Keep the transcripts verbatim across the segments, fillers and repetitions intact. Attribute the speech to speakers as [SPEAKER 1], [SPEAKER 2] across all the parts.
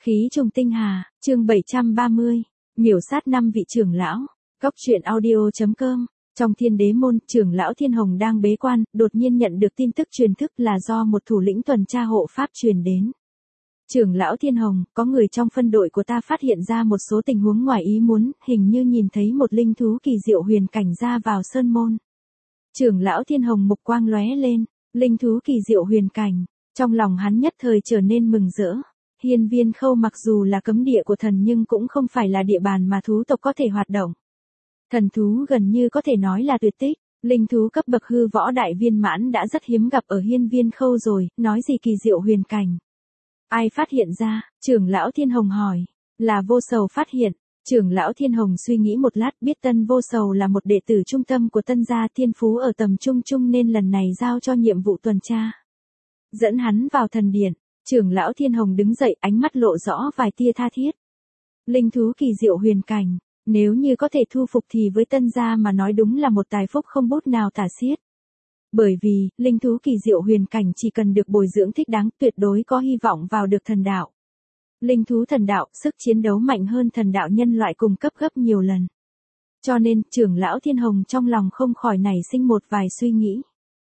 [SPEAKER 1] Khí trùng tinh hà, chương bảy trăm ba mươi, miểu sát năm vị trưởng lão, góc truyện audio.com. Trong Thiên Đế môn, trưởng lão Thiên Hồng đang bế quan, đột nhiên nhận được tin tức truyền thức là do một thủ lĩnh tuần tra hộ pháp truyền đến. Trưởng lão Thiên Hồng, có người trong phân đội của ta phát hiện ra một số tình huống ngoài ý muốn, hình như nhìn thấy một linh thú kỳ diệu huyền cảnh ra vào sơn môn. Trưởng lão Thiên Hồng mục quang lóe lên, linh thú kỳ diệu huyền cảnh, trong lòng hắn nhất thời trở nên mừng rỡ. Hiên Viên Khâu mặc dù là cấm địa của thần nhưng cũng không phải là địa bàn mà thú tộc có thể hoạt động. Thần thú gần như có thể nói là tuyệt tích, linh thú cấp bậc hư võ đại viên mãn đã rất hiếm gặp ở Hiên Viên Khâu rồi, nói gì kỳ diệu huyền cảnh. Ai phát hiện ra? Trưởng lão Thiên Hồng hỏi. Là Vô Sầu phát hiện. Trưởng lão Thiên Hồng suy nghĩ một lát, biết Tân Vô Sầu là một đệ tử trung tâm của Tân gia, thiên phú ở tầm trung trung nên lần này giao cho nhiệm vụ tuần tra. Dẫn hắn vào thần điện. Trưởng lão Thiên Hồng đứng dậy, ánh mắt lộ rõ vài tia tha thiết. Linh thú kỳ diệu huyền cảnh, nếu như có thể thu phục thì với Tân gia mà nói đúng là một tài phúc không bút nào tả xiết. Bởi vì, linh thú kỳ diệu huyền cảnh chỉ cần được bồi dưỡng thích đáng, tuyệt đối có hy vọng vào được thần đạo. Linh thú thần đạo, sức chiến đấu mạnh hơn thần đạo nhân loại cùng cấp gấp nhiều lần. Cho nên, trưởng lão Thiên Hồng trong lòng không khỏi nảy sinh một vài suy nghĩ.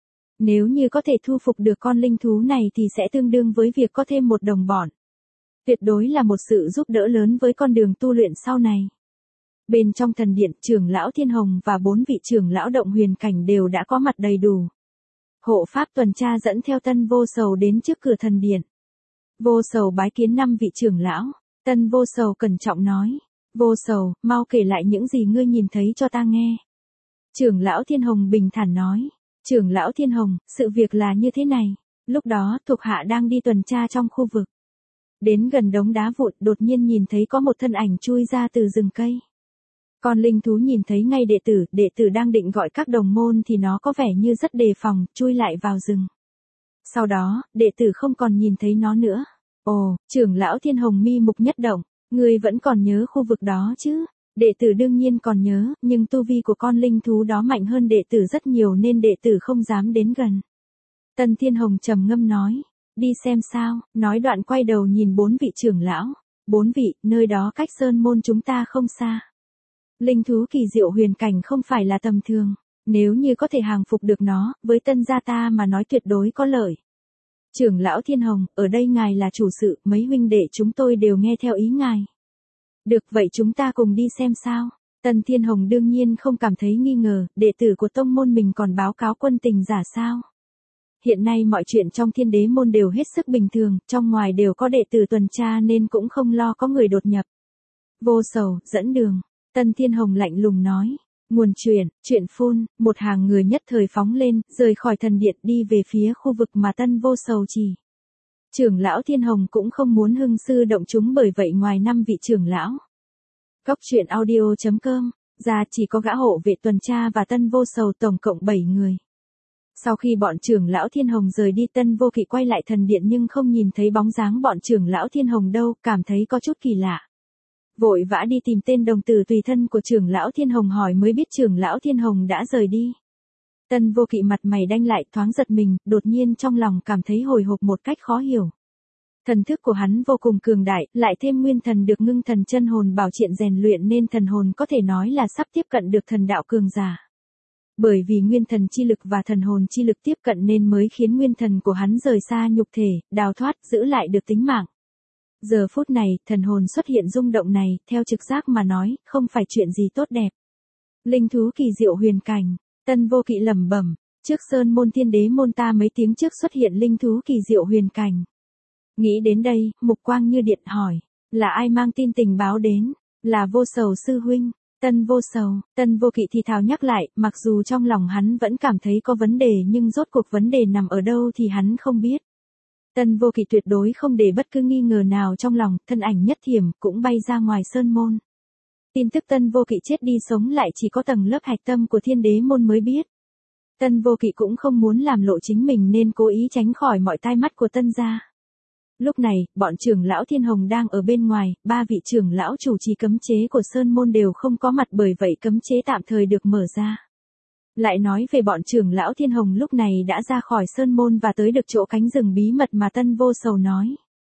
[SPEAKER 1] Nếu như có thể thu phục được con linh thú này thì sẽ tương đương với việc có thêm một đồng bọn. Tuyệt đối là một sự giúp đỡ lớn với con đường tu luyện sau này. Bên trong thần điện, trưởng lão Thiên Hồng và bốn vị trưởng lão động huyền cảnh đều đã có mặt đầy đủ. Hộ pháp tuần tra dẫn theo Tân Vô Sầu đến trước cửa thần điện. Vô Sầu bái kiến năm vị trưởng lão. Tân Vô Sầu cẩn trọng nói. Vô Sầu, mau kể lại những gì ngươi nhìn thấy cho ta nghe. Trưởng lão Thiên Hồng bình thản nói. Trưởng lão Thiên Hồng, sự việc là như thế này. Lúc đó, thuộc hạ đang đi tuần tra trong khu vực. Đến gần đống đá vụn, đột nhiên nhìn thấy có một thân ảnh chui ra từ rừng cây. Con linh thú nhìn thấy ngay đệ tử, đệ tử đang định gọi các đồng môn thì nó có vẻ như rất đề phòng, chui lại vào rừng. Sau đó, đệ tử không còn nhìn thấy nó nữa. Ồ, trưởng lão Thiên Hồng mi mục nhất động, ngươi vẫn còn nhớ khu vực đó chứ? Đệ tử đương nhiên còn nhớ, nhưng tu vi của con linh thú đó mạnh hơn đệ tử rất nhiều nên đệ tử không dám đến gần. Tân Thiên Hồng trầm ngâm nói, đi xem sao, nói đoạn quay đầu nhìn bốn vị trưởng lão. Bốn vị, nơi đó cách sơn môn chúng ta không xa. Linh thú kỳ diệu huyền cảnh không phải là tầm thường, nếu như có thể hàng phục được nó, với Tân gia ta mà nói tuyệt đối có lợi. Trưởng lão Thiên Hồng, ở đây ngài là chủ sự, mấy huynh đệ chúng tôi đều nghe theo ý ngài. Được vậy chúng ta cùng đi xem sao. Tân Thiên Hồng đương nhiên không cảm thấy nghi ngờ, đệ tử của tông môn mình còn báo cáo quân tình giả sao. Hiện nay mọi chuyện trong Thiên Đế môn đều hết sức bình thường, trong ngoài đều có đệ tử tuần tra nên cũng không lo có người đột nhập. Vô Sầu, dẫn đường. Tân Thiên Hồng lạnh lùng nói. Nguồn chuyện, chuyện phun, một hàng người nhất thời phóng lên, rời khỏi thần điện đi về phía khu vực mà Tân Vô Sầu chỉ. Trưởng lão Thiên Hồng cũng không muốn hưng sư động chúng, bởi vậy ngoài năm vị trưởng lão. Góc truyện audio.com, ra chỉ có gã hộ vệ tuần tra và Tân Vô Sầu, tổng cộng bảy người. Sau khi bọn trưởng lão Thiên Hồng rời đi, Tân Vô Kỵ quay lại thần điện nhưng không nhìn thấy bóng dáng bọn trưởng lão Thiên Hồng đâu, cảm thấy có chút kỳ lạ. Vội vã đi tìm tên đồng tử tùy thân của trưởng lão Thiên Hồng hỏi mới biết trưởng lão Thiên Hồng đã rời đi. Tân Vô Kỵ mặt mày đanh lại, thoáng giật mình, đột nhiên trong lòng cảm thấy hồi hộp một cách khó hiểu. Thần thức của hắn vô cùng cường đại, lại thêm nguyên thần được ngưng thần chân hồn bảo triện rèn luyện nên thần hồn có thể nói là sắp tiếp cận được thần đạo cường giả. Bởi vì nguyên thần chi lực và thần hồn chi lực tiếp cận nên mới khiến nguyên thần của hắn rời xa nhục thể, đào thoát, giữ lại được tính mạng. Giờ phút này, thần hồn xuất hiện rung động này, theo trực giác mà nói, không phải chuyện gì tốt đẹp. Linh thú kỳ diệu huyền cảnh, Tân Vô Kỵ lẩm bẩm, trước sơn môn Thiên Đế môn ta mấy tiếng trước xuất hiện linh thú kỳ diệu huyền cảnh. Nghĩ đến đây, mục quang như điện hỏi, là ai mang tin tình báo đến? Là Vô Sầu sư huynh. Tân Vô Sầu, Tân Vô Kỵ thì thào nhắc lại, mặc dù trong lòng hắn vẫn cảm thấy có vấn đề nhưng rốt cuộc vấn đề nằm ở đâu thì hắn không biết. Tân Vô Kỵ tuyệt đối không để bất cứ nghi ngờ nào trong lòng, thân ảnh nhất thiểm cũng bay ra ngoài sơn môn. Tin tức Tân Vô Kỵ chết đi sống lại chỉ có tầng lớp hạch tâm của Thiên Đế môn mới biết. Tân Vô Kỵ cũng không muốn làm lộ chính mình nên cố ý tránh khỏi mọi tai mắt của Tân gia. Lúc này, bọn trưởng lão Thiên Hồng đang ở bên ngoài, ba vị trưởng lão chủ trì cấm chế của sơn môn đều không có mặt, bởi vậy cấm chế tạm thời được mở ra. Lại nói về bọn trưởng lão Thiên Hồng lúc này đã ra khỏi sơn môn và tới được chỗ cánh rừng bí mật mà Tân Vô Sầu nói.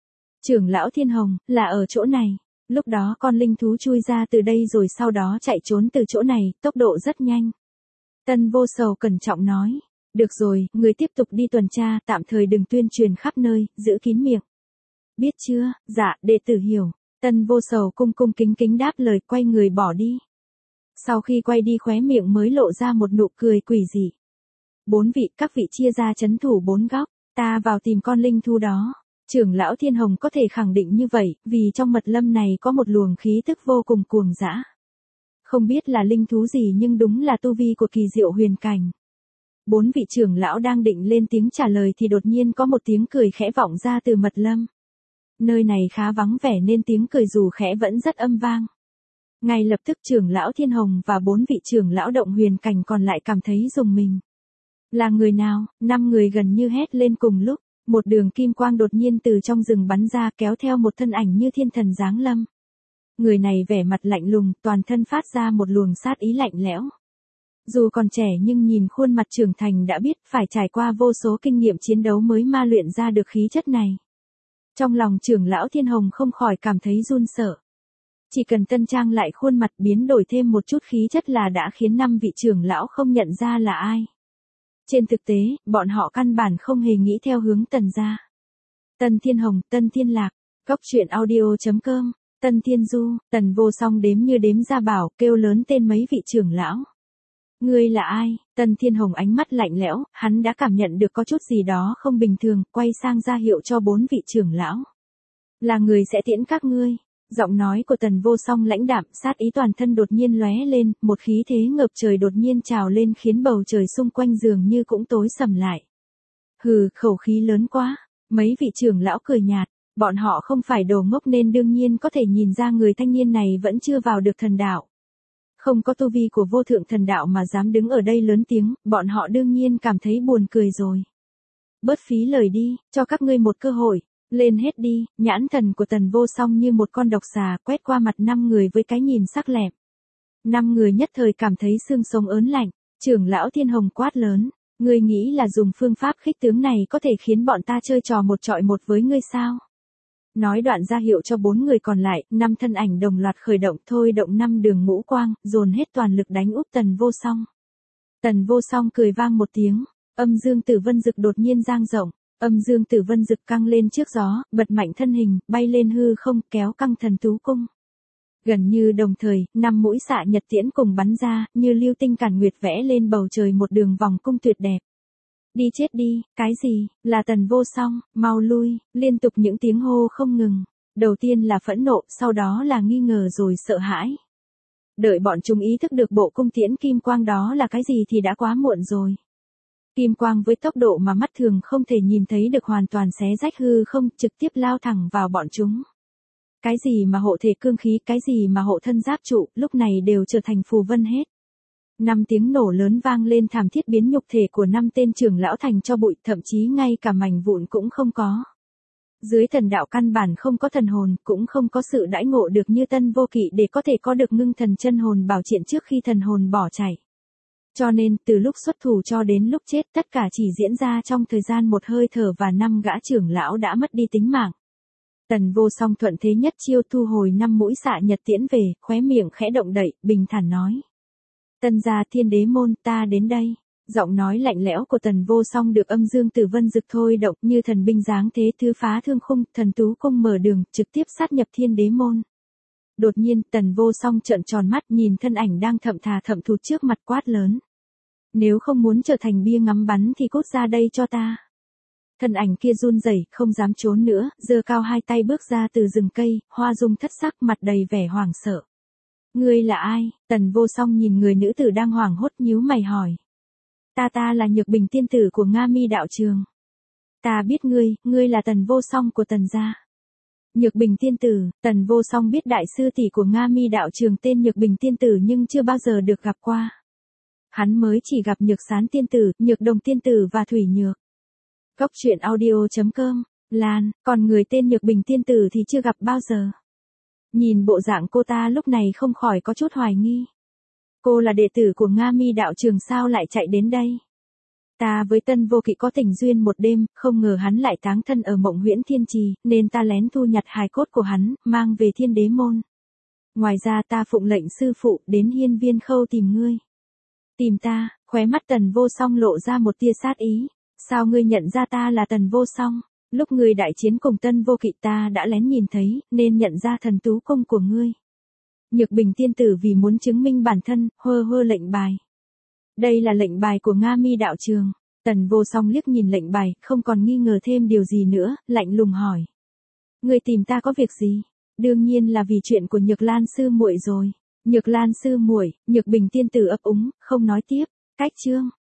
[SPEAKER 1] Trưởng lão Thiên Hồng, là ở chỗ này. Lúc đó con linh thú chui ra từ đây rồi sau đó chạy trốn từ chỗ này, tốc độ rất nhanh. Tân Vô Sầu cẩn trọng nói. Được rồi, người tiếp tục đi tuần tra, tạm thời đừng tuyên truyền khắp nơi, giữ kín miệng. Biết chưa, dạ, đệ tử hiểu. Tân Vô Sầu cung cung kính kính đáp lời, quay người bỏ đi. Sau khi quay đi khóe miệng mới lộ ra một nụ cười quỷ dị. Bốn vị, các vị chia ra trấn thủ bốn góc, ta vào tìm con linh thú đó. Trưởng lão Thiên Hồng có thể khẳng định như vậy, vì trong mật lâm này có một luồng khí tức vô cùng cuồng dã. Không biết là linh thú gì nhưng đúng là tu vi của kỳ diệu huyền cảnh. Bốn vị trưởng lão đang định lên tiếng trả lời thì đột nhiên có một tiếng cười khẽ vọng ra từ mật lâm. Nơi này khá vắng vẻ nên tiếng cười dù khẽ vẫn rất âm vang. Ngay lập tức trưởng lão Thiên Hồng và bốn vị trưởng lão động huyền cảnh còn lại cảm thấy rùng mình. Là người nào? Năm người gần như hét lên cùng lúc. Một đường kim quang đột nhiên từ trong rừng bắn ra kéo theo một thân ảnh như thiên thần giáng lâm. Người này vẻ mặt lạnh lùng, toàn thân phát ra một luồng sát ý lạnh lẽo. Dù còn trẻ nhưng nhìn khuôn mặt trưởng thành đã biết phải trải qua vô số kinh nghiệm chiến đấu mới ma luyện ra được khí chất này. Trong lòng trưởng lão Thiên Hồng không khỏi cảm thấy run sợ. Chỉ cần tân trang lại khuôn mặt biến đổi thêm một chút khí chất là đã khiến năm vị trưởng lão không nhận ra là ai. Trên thực tế, bọn họ căn bản không hề nghĩ theo hướng Tần gia. Tân Thiên Hồng, Tân Thiên Lạc, Cốc truyện audio chấm com, Tân Thiên Du, Tần Vô Song đếm như đếm ra bảo, kêu lớn tên mấy vị trưởng lão. Ngươi là ai? Tân Thiên Hồng ánh mắt lạnh lẽo, hắn đã cảm nhận được có chút gì đó không bình thường, quay sang ra hiệu cho bốn vị trưởng lão. Là người sẽ tiễn các ngươi. Giọng nói của Tần Vô Song lãnh đạm, sát ý toàn thân đột nhiên lóe lên, một khí thế ngập trời đột nhiên trào lên khiến bầu trời xung quanh dường như cũng tối sầm lại. Hừ, khẩu khí lớn quá. Mấy vị trưởng lão cười nhạt, bọn họ không phải đồ ngốc nên đương nhiên có thể nhìn ra người thanh niên này vẫn chưa vào được thần đạo. Không có tu vi của vô thượng thần đạo mà dám đứng ở đây lớn tiếng, bọn họ đương nhiên cảm thấy buồn cười rồi. Bớt phí lời đi, cho các ngươi một cơ hội. Lên hết đi, nhãn thần của Tần Vô Song như một con độc xà quét qua mặt năm người với cái nhìn sắc lẹm. Năm người nhất thời cảm thấy xương sống ớn lạnh, trưởng lão Thiên Hồng quát lớn, ngươi nghĩ là dùng phương pháp khích tướng này có thể khiến bọn ta chơi trò một trọi một với ngươi sao? Nói đoạn ra hiệu cho bốn người còn lại, năm thân ảnh đồng loạt khởi động thôi động năm đường ngũ quang, dồn hết toàn lực đánh úp Tần Vô Song. Tần Vô Song cười vang một tiếng, âm dương tử vân dực đột nhiên giang rộng. Âm dương tử vân dực căng lên trước gió, bật mạnh thân hình, bay lên hư không, kéo căng thần tú cung. Gần như đồng thời, năm mũi xạ nhật tiễn cùng bắn ra, như lưu tinh càn nguyệt vẽ lên bầu trời một đường vòng cung tuyệt đẹp. Đi chết đi, cái gì, là Tần Vô Song, mau lui, liên tục những tiếng hô không ngừng. Đầu tiên là phẫn nộ, sau đó là nghi ngờ rồi sợ hãi. Đợi bọn chúng ý thức được bộ cung tiễn kim quang đó là cái gì thì đã quá muộn rồi. Kim quang với tốc độ mà mắt thường không thể nhìn thấy được hoàn toàn xé rách hư không, trực tiếp lao thẳng vào bọn chúng. Cái gì mà hộ thể cương khí, cái gì mà hộ thân giáp trụ, lúc này đều trở thành phù vân hết. Năm tiếng nổ lớn vang lên thảm thiết biến nhục thể của năm tên trưởng lão thành cho bụi, thậm chí ngay cả mảnh vụn cũng không có. Dưới thần đạo căn bản không có thần hồn, cũng không có sự đãi ngộ được như Tân Vô Kỵ để có thể có được ngưng thần chân hồn bảo triện trước khi thần hồn bỏ chạy. Cho nên, từ lúc xuất thủ cho đến lúc chết tất cả chỉ diễn ra trong thời gian một hơi thở và năm gã trưởng lão đã mất đi tính mạng. Tần Vô Song thuận thế nhất chiêu thu hồi năm mũi xạ nhật tiễn về, khóe miệng khẽ động đậy, bình thản nói. Tân gia Thiên Đế môn, ta đến đây. Giọng nói lạnh lẽo của Tần Vô Song được âm dương tử vân dực thôi động như thần binh giáng thế thứ phá thương khung, thần tú cung mở đường, trực tiếp sát nhập Thiên Đế môn. Đột nhiên, Tần Vô Song trợn tròn mắt nhìn thân ảnh đang thậm thà thậm thụt trước mặt quát lớn. Nếu không muốn trở thành bia ngắm bắn thì cút ra đây cho ta. Thân ảnh kia run rẩy, không dám trốn nữa, giơ cao hai tay bước ra từ rừng cây, hoa dung thất sắc, mặt đầy vẻ hoảng sợ. Ngươi là ai? Tần Vô Song nhìn người nữ tử đang hoảng hốt nhíu mày hỏi. Ta ta là Nhược Bình tiên tử của Nga Mi đạo trường. Ta biết ngươi, ngươi là Tần Vô Song của Tần gia. Nhược Bình tiên tử, Tần Vô Song biết đại sư tỷ của Nga Mi đạo trường tên Nhược Bình tiên tử nhưng chưa bao giờ được gặp qua. Hắn mới chỉ gặp Nhược Sán tiên tử, Nhược Đồng tiên tử và Thủy Nhược. Cốc truyện audio chấm com, Lan, còn người tên Nhược Bình tiên tử thì chưa gặp bao giờ. Nhìn bộ dạng cô ta lúc này không khỏi có chút hoài nghi. Cô là đệ tử của Nga Mi đạo trường sao lại chạy đến đây? Ta với Tân Vô Kỵ có tình duyên một đêm, không ngờ hắn lại táng thân ở Mộng Huyễn Thiên Trì, nên ta lén thu nhặt hài cốt của hắn, mang về Thiên Đế môn. Ngoài ra ta phụng lệnh sư phụ đến Hiên Viên Khâu tìm ngươi. Tìm ta? Khóe mắt Tần Vô Song lộ ra một tia sát ý. Sao ngươi nhận ra ta là Tần Vô Song? Lúc ngươi đại chiến cùng Tân Vô Kỵ ta đã lén nhìn thấy, nên nhận ra thần tú công của ngươi. Nhược Bình tiên tử vì muốn chứng minh bản thân, hơ hơ lệnh bài. Đây là lệnh bài của Nga Mi đạo trường. Tần Vô Song liếc nhìn lệnh bài, không còn nghi ngờ thêm điều gì nữa, lạnh lùng hỏi. Ngươi tìm ta có việc gì? Đương nhiên là vì chuyện của Nhược Lan sư muội rồi. Nhược Lan sư muội, Nhược Bình tiên tử ấp úng, không nói tiếp. Cách chương